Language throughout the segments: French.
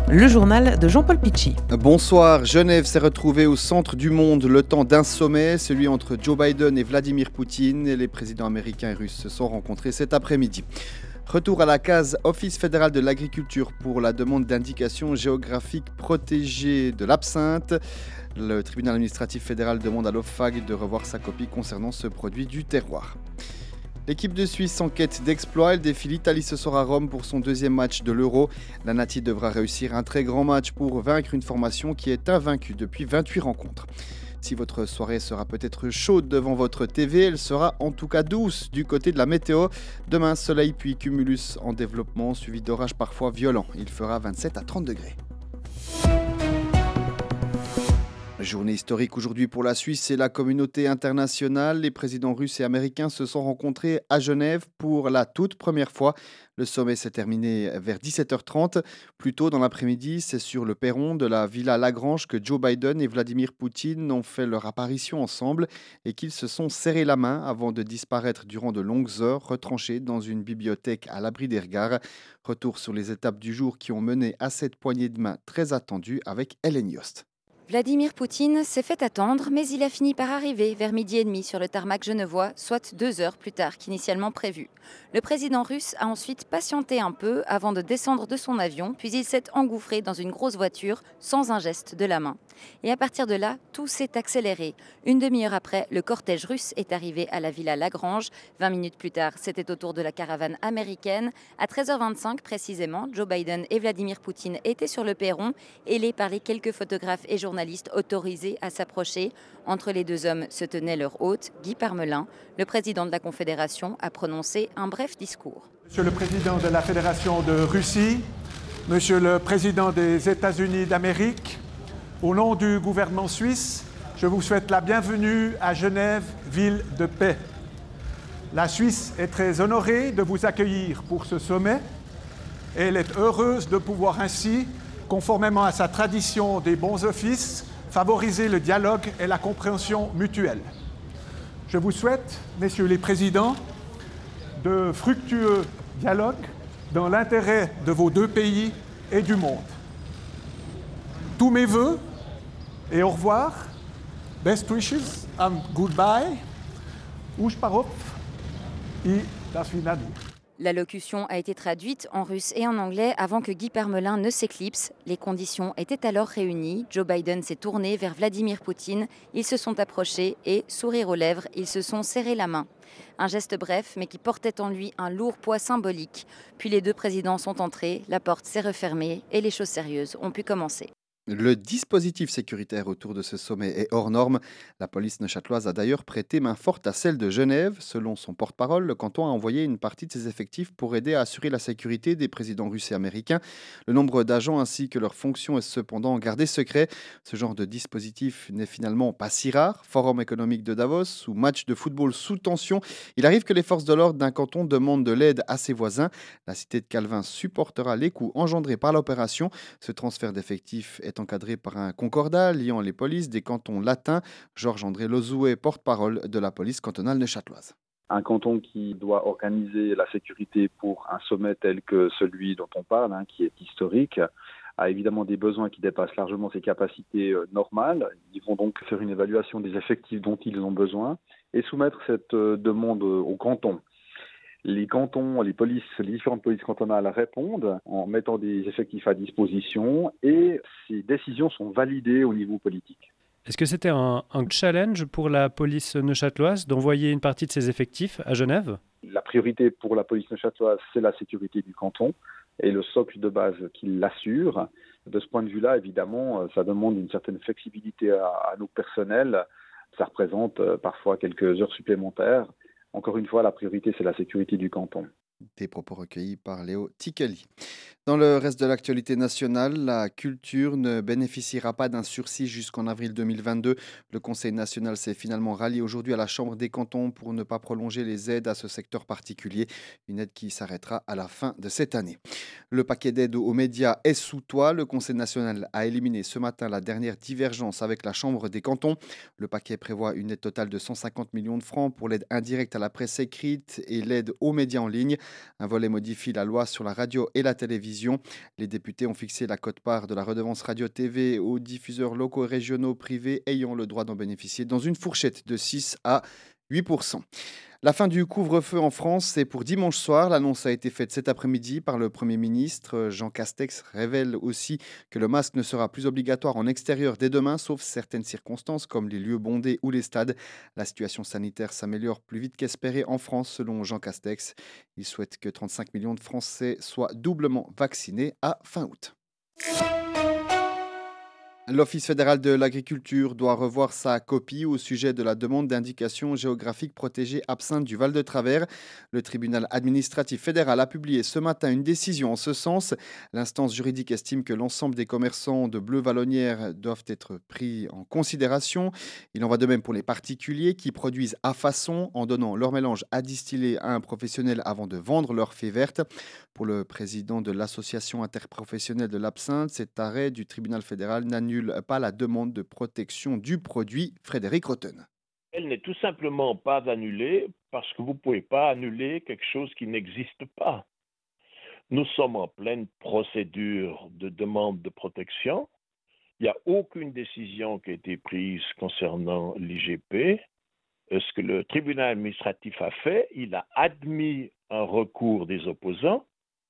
Le journal de Jean-Paul Pichy. Bonsoir, Genève s'est retrouvée au centre du monde le temps d'un sommet, celui entre Joe Biden et Vladimir Poutine. Et les présidents américains et russes se sont rencontrés cet après-midi. Retour à la case Office fédéral de l'agriculture pour la demande d'indication géographique protégée de l'absinthe. Le tribunal administratif fédéral demande à l'OFAG de revoir sa copie concernant ce produit du terroir. L'équipe de Suisse en quête d'exploit, elle défie l'Italie ce soir à Rome pour son deuxième match de l'Euro. La Nati devra réussir un très grand match pour vaincre une formation qui est invaincue depuis 28 rencontres. Si votre soirée sera peut-être chaude devant votre TV, elle sera en tout cas douce du côté de la météo. Demain, soleil puis cumulus en développement, suivi d'orages parfois violents. Il fera 27 à 30 degrés. Journée historique aujourd'hui pour la Suisse et la communauté internationale. Les présidents russes et américains se sont rencontrés à Genève pour la toute première fois. Le sommet s'est terminé vers 17h30. Plus tôt dans l'après-midi, c'est sur le perron de la Villa Lagrange que Joe Biden et Vladimir Poutine ont fait leur apparition ensemble et qu'ils se sont serré la main avant de disparaître durant de longues heures, retranchés dans une bibliothèque à l'abri des regards. Retour sur les étapes du jour qui ont mené à cette poignée de main très attendue avec Hélène Yost. Vladimir Poutine s'est fait attendre, mais il a fini par arriver vers 12h30 sur le tarmac genevois, soit 2 heures plus tard qu'initialement prévu. Le président russe a ensuite patienté un peu avant de descendre de son avion, puis il s'est engouffré dans une grosse voiture sans un geste de la main. Et à partir de là, tout s'est accéléré. Une demi-heure après, le cortège russe est arrivé à la Villa Lagrange. 20 minutes plus tard, c'était au tour de la caravane américaine. À 13h25 précisément, Joe Biden et Vladimir Poutine étaient sur le perron, ailés par les quelques photographes et journalistes autorisés à s'approcher. Entre les deux hommes se tenait leur hôte, Guy Parmelin. Le président de la Confédération a prononcé un bref discours. Monsieur le président de la Fédération de Russie, monsieur le président des États-Unis d'Amérique, au nom du gouvernement suisse, je vous souhaite la bienvenue à Genève, ville de paix. La Suisse est très honorée de vous accueillir pour ce sommet et elle est heureuse de pouvoir ainsi, conformément à sa tradition des bons offices, favoriser le dialogue et la compréhension mutuelle. Je vous souhaite, messieurs les présidents, de fructueux dialogues dans l'intérêt de vos deux pays et du monde. Tous mes vœux et au revoir, best wishes and goodbye, Ushparov et das Vidania. L'allocution a été traduite en russe et en anglais avant que Guy Parmelin ne s'éclipse. Les conditions étaient alors réunies. Joe Biden s'est tourné vers Vladimir Poutine. Ils se sont approchés et, sourire aux lèvres, ils se sont serrés la main. Un geste bref, mais qui portait en lui un lourd poids symbolique. Puis les deux présidents sont entrés, la porte s'est refermée et les choses sérieuses ont pu commencer. Le dispositif sécuritaire autour de ce sommet est hors norme. La police neuchâteloise a d'ailleurs prêté main forte à celle de Genève. Selon son porte-parole, le canton a envoyé une partie de ses effectifs pour aider à assurer la sécurité des présidents russes et américains. Le nombre d'agents ainsi que leur fonction est cependant gardé secret. Ce genre de dispositif n'est finalement pas si rare. Forum économique de Davos ou match de football sous tension. Il arrive que les forces de l'ordre d'un canton demandent de l'aide à ses voisins. La cité de Calvin supportera les coûts engendrés par l'opération. Ce transfert d'effectifs est encadré par un concordat liant les polices des cantons latins. Georges-André Lozoué, porte-parole de la police cantonale neuchâteloise. Un canton qui doit organiser la sécurité pour un sommet tel que celui dont on parle, qui est historique, a évidemment des besoins qui dépassent largement ses capacités normales. Ils vont donc faire une évaluation des effectifs dont ils ont besoin et soumettre cette demande au canton. Les cantons, les différentes polices cantonales répondent en mettant des effectifs à disposition et ces décisions sont validées au niveau politique. Est-ce que c'était un challenge pour la police neuchâteloise d'envoyer une partie de ses effectifs à Genève ? La priorité pour la police neuchâteloise, c'est la sécurité du canton et le socle de base qui l'assure. De ce point de vue-là, évidemment, ça demande une certaine flexibilité à nos personnels. Ça représente parfois quelques heures supplémentaires. Encore une fois, la priorité, c'est la sécurité du canton. Des propos recueillis par Léo Ticali. Dans le reste de l'actualité nationale, la culture ne bénéficiera pas d'un sursis jusqu'en avril 2022. Le Conseil national s'est finalement rallié aujourd'hui à la Chambre des cantons pour ne pas prolonger les aides à ce secteur particulier. Une aide qui s'arrêtera à la fin de cette année. Le paquet d'aide aux médias est sous toit. Le Conseil national a éliminé ce matin la dernière divergence avec la Chambre des cantons. Le paquet prévoit une aide totale de 150 millions de francs pour l'aide indirecte à la presse écrite et l'aide aux médias en ligne. Un volet modifie la loi sur la radio et la télévision télévision. Les députés ont fixé la quote-part de la redevance radio-TV aux diffuseurs locaux et régionaux privés ayant le droit d'en bénéficier dans une fourchette de 6 à 8%. La fin du couvre-feu en France, c'est pour dimanche soir. L'annonce a été faite cet après-midi par le Premier ministre. Jean Castex révèle aussi que le masque ne sera plus obligatoire en extérieur dès demain, sauf certaines circonstances comme les lieux bondés ou les stades. La situation sanitaire s'améliore plus vite qu'espéré en France, selon Jean Castex. Il souhaite que 35 millions de Français soient doublement vaccinés à fin août. L'Office fédéral de l'agriculture doit revoir sa copie au sujet de la demande d'indication géographique protégée absinthe du Val-de-Travers. Le tribunal administratif fédéral a publié ce matin une décision en ce sens. L'instance juridique estime que l'ensemble des commerçants de bleu vallonnière doivent être pris en considération. Il en va de même pour les particuliers qui produisent à façon en donnant leur mélange à distiller à un professionnel avant de vendre leur fée verte. Pour le président de l'association interprofessionnelle de l'absinthe, cet arrêt du tribunal fédéral n'annule pas la demande de protection du produit. Frédéric Rotten. Elle n'est tout simplement pas annulée parce que vous ne pouvez pas annuler quelque chose qui n'existe pas. Nous sommes en pleine procédure de demande de protection. Il n'y a aucune décision qui a été prise concernant l'IGP. Ce que le tribunal administratif a fait, il a admis un recours des opposants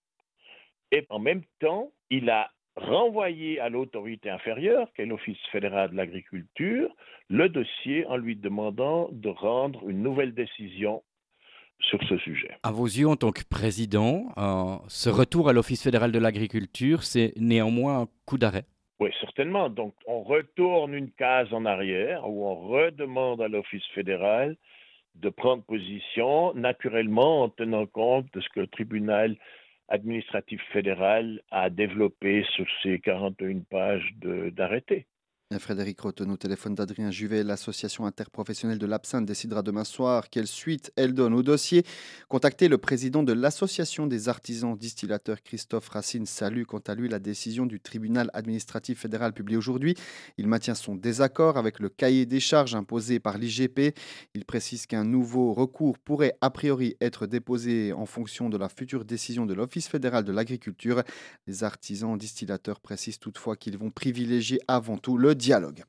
et en même temps, il a renvoyé à l'autorité inférieure, qui est l'Office fédéral de l'agriculture, le dossier en lui demandant de rendre une nouvelle décision sur ce sujet. À vos yeux, en tant que président, ce retour à l'Office fédéral de l'agriculture, c'est néanmoins un coup d'arrêt? Oui, certainement. Donc, on retourne une case en arrière où on redemande à l'Office fédéral de prendre position, naturellement en tenant compte de ce que le tribunal administratif fédéral a développé sur ses 41 pages d'arrêté. Frédéric Rotten au téléphone d'Adrien Juvet. L'association interprofessionnelle de l'absinthe décidera demain soir quelle suite elle donne au dossier. Contacté, le président de l'association des artisans distillateurs Christophe Racine salue quant à lui la décision du tribunal administratif fédéral publiée aujourd'hui. Il maintient son désaccord avec le cahier des charges imposé par l'IGP. Il précise qu'un nouveau recours pourrait a priori être déposé en fonction de la future décision de l'Office fédéral de l'agriculture. Les artisans distillateurs précisent toutefois qu'ils vont privilégier avant tout le dialogue.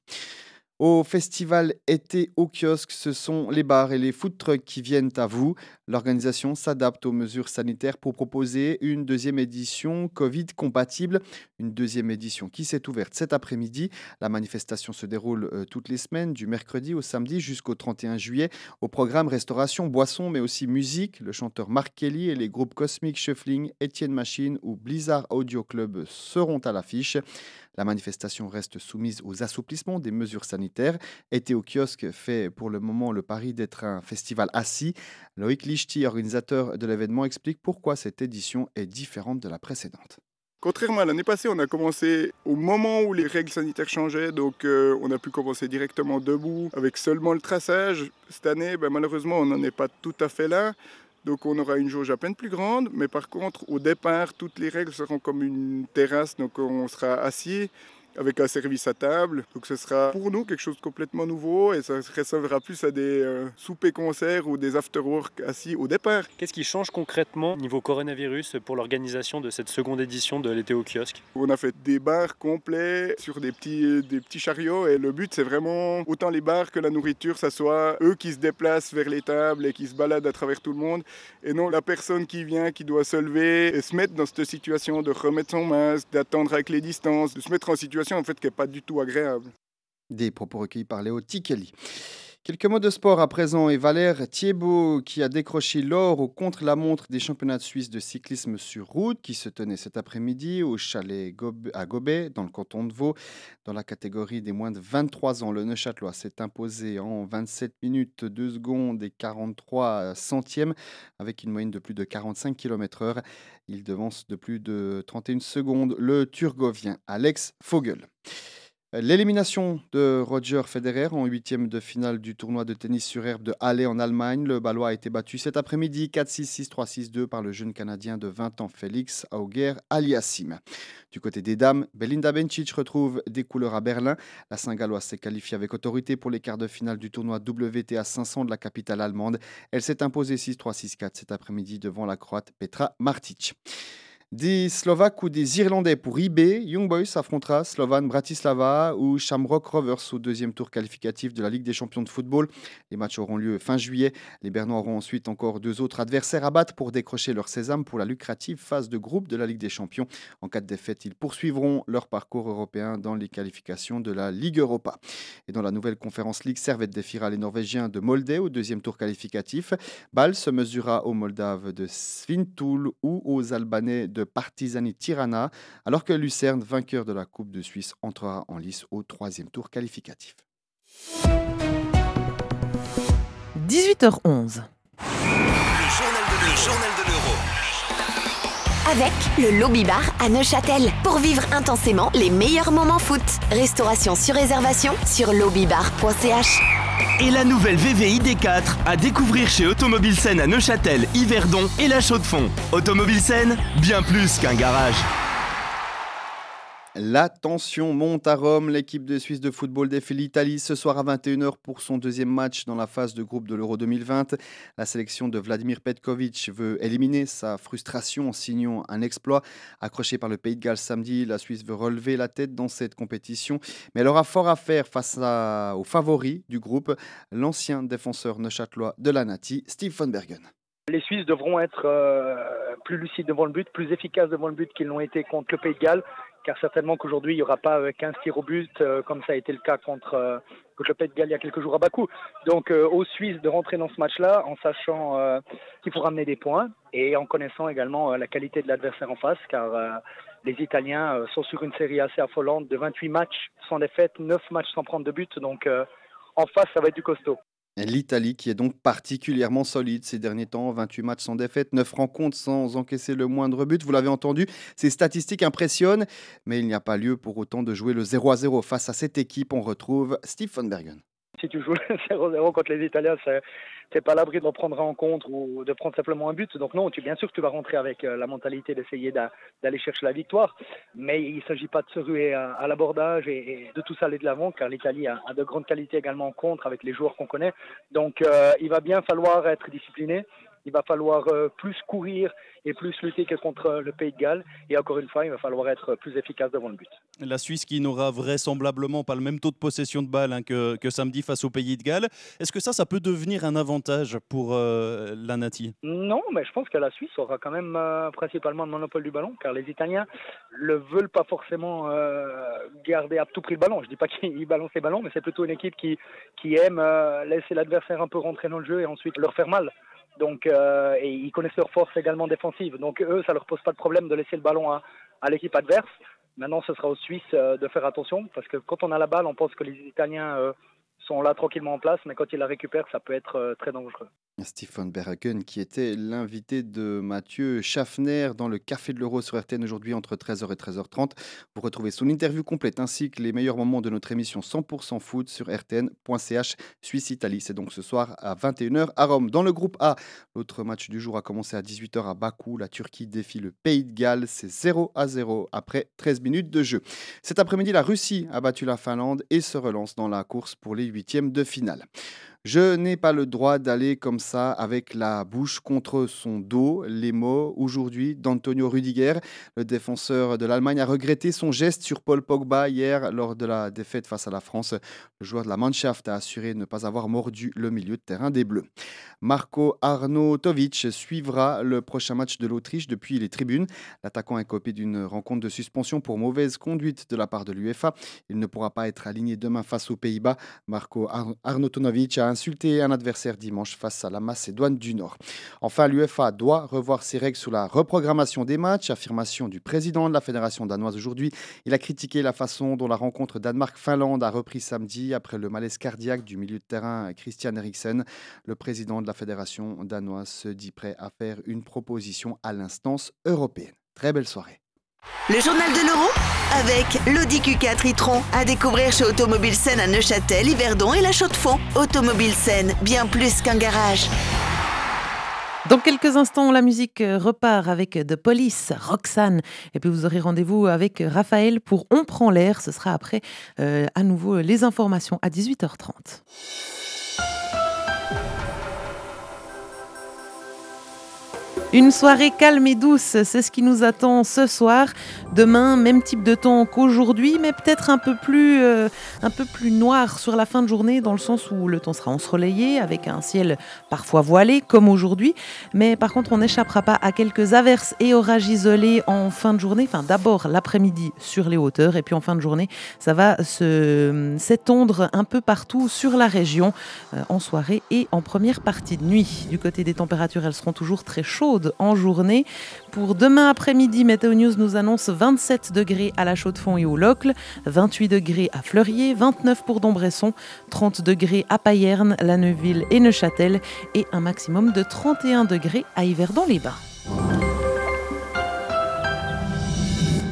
Au festival été au kiosque, ce sont les bars et les food trucks qui viennent à vous. L'organisation s'adapte aux mesures sanitaires pour proposer une deuxième édition Covid compatible. Une deuxième édition qui s'est ouverte cet après-midi. La manifestation se déroule toutes les semaines, du mercredi au samedi jusqu'au 31 juillet. Au programme restauration, boissons, mais aussi musique. Le chanteur Mark Kelly et les groupes Cosmic Shuffling, Etienne Machine ou Blizzard Audio Club seront à l'affiche. La manifestation reste soumise aux assouplissements des mesures sanitaires. Été au kiosque fait pour le moment le pari d'être un festival assis. Loïc Lichty, organisateur de l'événement, explique pourquoi cette édition est différente de la précédente. Contrairement à l'année passée, on a commencé au moment où les règles sanitaires changeaient, donc on a pu commencer directement debout avec seulement le traçage. Cette année, malheureusement, on n'en est pas tout à fait là. Donc on aura une jauge à peine plus grande, mais par contre, au départ, toutes les règles seront comme une terrasse, donc on sera assis avec un service à table. Donc ce sera pour nous quelque chose de complètement nouveau et ça ressemblera plus à des soupers-concerts ou des after-work assis au départ. Qu'est-ce qui change concrètement niveau coronavirus pour l'organisation de cette seconde édition de l'été au kiosque? On a fait des bars complets sur des petits chariots et le but c'est vraiment autant les bars que la nourriture, ça soit eux qui se déplacent vers les tables et qui se baladent à travers tout le monde et non la personne qui vient, qui doit se lever et se mettre dans cette situation de remettre son masque, d'attendre avec les distances, de se mettre en situation en fait qui n'est pas du tout agréable. Des propos recueillis par Léo Tikeli. Quelques mots de sport à présent et Valère Thiebaud qui a décroché l'or au contre-la-montre des championnats de Suisse de cyclisme sur route qui se tenaient cet après-midi au chalet à Gobet dans le canton de Vaud. Dans la catégorie des moins de 23 ans, le Neuchâtelois s'est imposé en 27 minutes 2 secondes et 43 centièmes avec une moyenne de plus de 45 km/h. Il devance de plus de 31 secondes le Turgovien Alex Fogel. L'élimination de Roger Federer en huitième de finale du tournoi de tennis sur herbe de Halle en Allemagne. Le Balois a été battu cet après-midi 4-6, 6-3, 6-2 par le jeune Canadien de 20 ans Félix Auger-Aliassime. Du côté des dames, Belinda Bencic retrouve des couleurs à Berlin. La Saint-Galloise s'est qualifiée avec autorité pour les quarts de finale du tournoi WTA 500 de la capitale allemande. Elle s'est imposée 6-3, 6-4 cet après-midi devant la Croate Petra Martic. Des Slovaques ou des Irlandais pour IB, Young Boys affrontera Slovan Bratislava ou Shamrock Rovers au deuxième tour qualificatif de la Ligue des champions de football. Les matchs auront lieu fin juillet. Les Bernois auront ensuite encore 2 autres adversaires à battre pour décrocher leur sésame pour la lucrative phase de groupe de la Ligue des champions. En cas de défaite, ils poursuivront leur parcours européen dans les qualifications de la Ligue Europa. Et dans la nouvelle Conference League, Servette défiera les Norvégiens de Molde au deuxième tour qualificatif. Bâle se mesurera aux Moldaves de Svintul ou aux Albanais de Partizani Tirana, alors que Lucerne, vainqueur de la Coupe de Suisse, entrera en lice au troisième tour qualificatif. 18h11. Le journal de l'Euro. Avec le Lobby Bar à Neuchâtel. Pour vivre intensément les meilleurs moments foot. Restauration sur réservation sur lobbybar.ch. Et la nouvelle VVI D4 à découvrir chez Automobile Sen à Neuchâtel, Yverdon et La Chaux-de-Fonds. Automobile Sen, bien plus qu'un garage. La tension monte à Rome. L'équipe de Suisse de football défie l'Italie ce soir à 21h pour son deuxième match dans la phase de groupe de l'Euro 2020. La sélection de Vladimir Petkovic veut éliminer sa frustration en signant un exploit. Accroché par le Pays de Galles samedi, la Suisse veut relever la tête dans cette compétition. Mais elle aura fort à faire face aux favoris du groupe, l'ancien défenseur neuchâtelois de la Nati, Steve von Bergen. Les Suisses devront être plus lucides devant le but, plus efficaces devant le but qu'ils l'ont été contre le Pays de Galles. Car certainement qu'aujourd'hui, il n'y aura pas 15 tirs au but, comme ça a été le cas contre le Pays de Galles il y a quelques jours à Bakou. Donc aux Suisses de rentrer dans ce match-là en sachant qu'il faut ramener des points et en connaissant également la qualité de l'adversaire en face, car les Italiens sont sur une série assez affolante de 28 matchs sans défaite, 9 matchs sans prendre de but. Donc en face, ça va être du costaud. L'Italie qui est donc particulièrement solide ces derniers temps, 28 matchs sans défaite, 9 rencontres sans encaisser le moindre but. Vous l'avez entendu, ces statistiques impressionnent, mais il n'y a pas lieu pour autant de jouer le 0-0 face à cette équipe. On retrouve Steve von Bergen. Si tu joues le 0-0 contre les Italiens, c'est pas à l'abri d'en prendre un en contre ou de prendre simplement un but. Donc non, bien sûr que tu vas rentrer avec la mentalité d'essayer d'aller chercher la victoire. Mais il ne s'agit pas de se ruer à l'abordage et de tout ça aller de l'avant, car l'Italie a de grandes qualités également en contre avec les joueurs qu'on connaît. Donc il va bien falloir être discipliné. Il va falloir plus courir et plus lutter que contre le Pays de Galles. Et encore une fois, il va falloir être plus efficace devant le but. La Suisse qui n'aura vraisemblablement pas le même taux de possession de balle que samedi face au Pays de Galles. Est-ce que ça peut devenir un avantage pour la Nati ? Non, mais je pense que la Suisse aura quand même principalement le monopole du ballon, car les Italiens ne veulent pas forcément garder à tout prix le ballon. Je ne dis pas qu'ils balancent les ballons, mais c'est plutôt une équipe qui aime laisser l'adversaire un peu rentrer dans le jeu et ensuite leur faire mal. Donc, et ils connaissent leur force également défensive. Donc eux, ça ne leur pose pas de problème de laisser le ballon à l'équipe adverse. Maintenant, ce sera aux Suisses de faire attention, parce que quand on a la balle, on pense que les Italiens sont là tranquillement en place, mais quand ils la récupèrent, ça peut être très dangereux. Steve von Bergen, qui était l'invité de Mathieu Schaffner dans le Café de l'Euro sur RTN aujourd'hui entre 13h et 13h30. Vous retrouvez son interview complète ainsi que les meilleurs moments de notre émission 100% foot sur rtn.ch Suisse-Italie. C'est donc ce soir à 21h à Rome. Dans le groupe A, l'autre match du jour a commencé à 18h à Bakou. La Turquie défie le Pays de Galles. C'est 0-0 après 13 minutes de jeu. Cet après-midi, la Russie a battu la Finlande et se relance dans la course pour les huitièmes de finale. Je n'ai pas le droit d'aller comme ça avec la bouche contre son dos. Les mots aujourd'hui d'Antonio Rüdiger. Le défenseur de l'Allemagne a regretté son geste sur Paul Pogba hier lors de la défaite face à la France. Le joueur de la Mannschaft a assuré ne pas avoir mordu le milieu de terrain des Bleus. Marko Arnautovic suivra le prochain match de l'Autriche depuis les tribunes. L'attaquant est copé d'une rencontre de suspension pour mauvaise conduite de la part de l'UEFA. Il ne pourra pas être aligné demain face aux Pays-Bas. Marko Arnautovic a insulté un adversaire dimanche face à la Macédoine du Nord. Enfin, l'UEFA doit revoir ses règles sur la reprogrammation des matchs. Affirmation du président de la fédération danoise aujourd'hui. Il a critiqué la façon dont la rencontre Danemark-Finlande a repris samedi après le malaise cardiaque du milieu de terrain Christian Eriksen. Le président de la fédération danoise se dit prêt à faire une proposition à l'instance européenne. Très belle soirée. Le journal de l'Euro avec l'Audi Q4 e-tron à découvrir chez Automobile Sen à Neuchâtel, Yverdon et La Chaux-de-Fonds. Automobile Sen, bien plus qu'un garage. Dans quelques instants, la musique repart avec The Police, Roxane. Et puis vous aurez rendez-vous avec Raphaël pour On prend l'air. Ce sera après à nouveau les informations à 18h30. Une soirée calme et douce, c'est ce qui nous attend ce soir. Demain, même type de temps qu'aujourd'hui, mais peut-être un peu plus noir sur la fin de journée, dans le sens où le temps sera ensoleillé, avec un ciel parfois voilé, comme aujourd'hui. Mais par contre, on n'échappera pas à quelques averses et orages isolés en fin de journée. Enfin, d'abord l'après-midi sur les hauteurs, et puis en fin de journée, ça va s'étendre un peu partout sur la région, en soirée et en première partie de nuit. Du côté des températures, elles seront toujours très chaudes en journée. Pour demain après-midi, Météo News nous annonce 27 degrés à La Chaux-de-Fonds et au Locle, 28 degrés à Fleurier, 29 pour Dombresson, 30 degrés à Payerne, La Neuville et Neuchâtel et un maximum de 31 degrés à Yverdon-les-Bains.